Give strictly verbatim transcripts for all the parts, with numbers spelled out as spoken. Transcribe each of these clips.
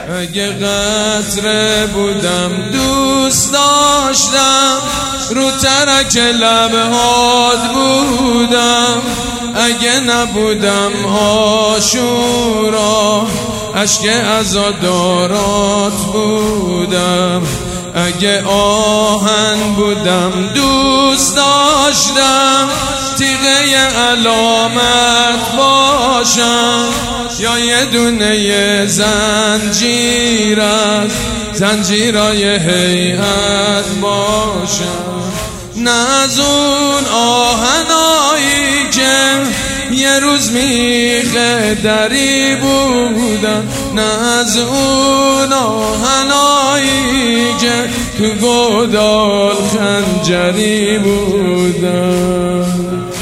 اگه قطره بودم دوست داشتم، رو ترک لبهات بودم. اگه نبودم عاشورا، اشک عزادارات بودم. اگه آهن بودم دوست داشتم، تیغه علامت باشم. یا یه دونه زنجیر از زنجیرای هیئت باشم. نه از اون آهنایی که یه روز میخه دری بودن، نه از اون آهنایی که تو گودال خنجری بودن.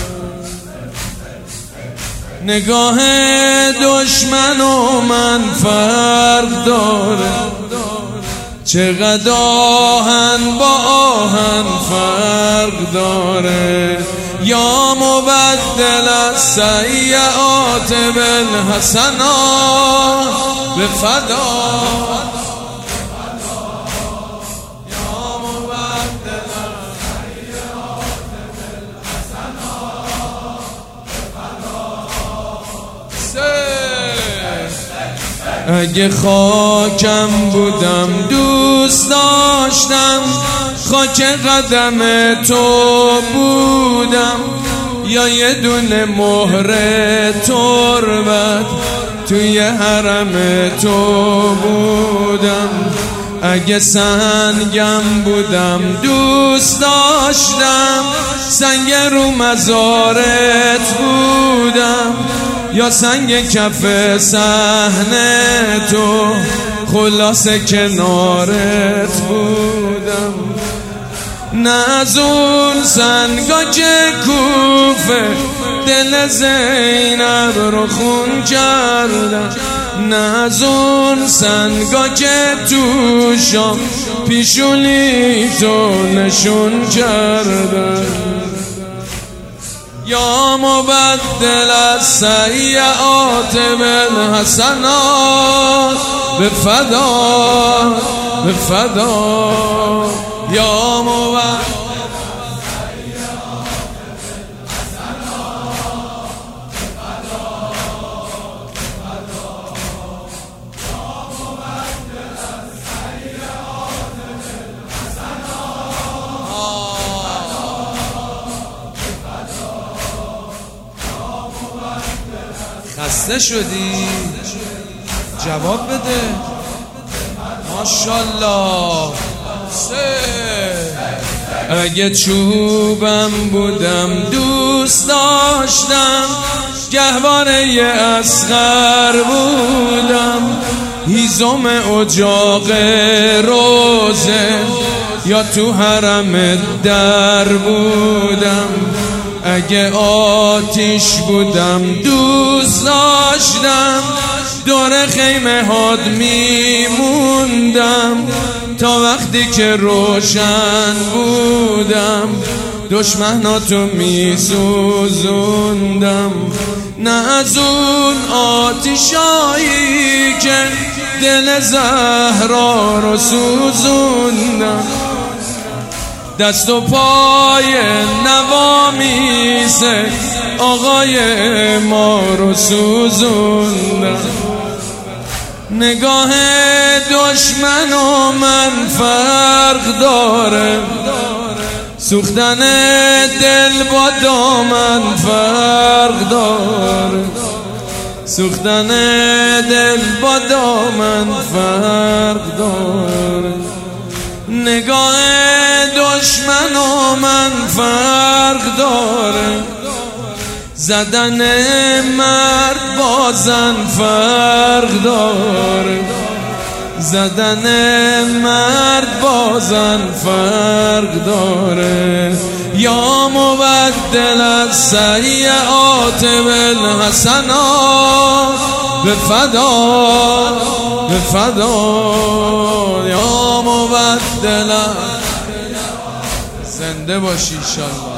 نگاه دشمن و من فرق داره، چقدر آهن با آهن فرق داره. یا مبدل السیئات بالحسنات به فدا. اگه خاکم بودم دوست داشتم، خاک قدم تو بودم. یا یه دونه مهر تربت توی حرم تو بودم. اگه سنگم بودم دوست داشتم، سنگ رو مزارت بودم. یا سنگ کف صحنه تو، خلاصه کنارت بودم. نه از اون سنگا که کوفه دل زینب رو خون کردن، نه از اون سنگا که تو شام پیشونی تو نشون کردن. یا مبدل السیئات بالحسنات به فدا به فدا. یا مبدل خسته شدی؟ جواب بده. ماشالله. اگه چوبم بودم دوست داشتم، گهواره اصغر بودم. هیزم اجاق روزه یا تو حرم در بودم. اگه آتیش بودم دوست داشتم، دور خیمه هات میموندم. تا وقتی که روشن بودم، دشمناتو میسوزوندم. نه از اون آتیشایی که دل زهرا رو سوزوندم. دست و پای نوامیس آقای ما رو سوزوندم. نگاه دشمن و من فرق داره، سوختن دل با دامن فرق داره. سوختن دل با دامن فرق داره. نگاه دشمن و من فرق داره، زدن مرد با زن فرق داره. زدن مرد با زن فرق داره. یا مبدل السیئات بالحسنات به فدا به فدا. یا مبدل. زنده باشی انشالله.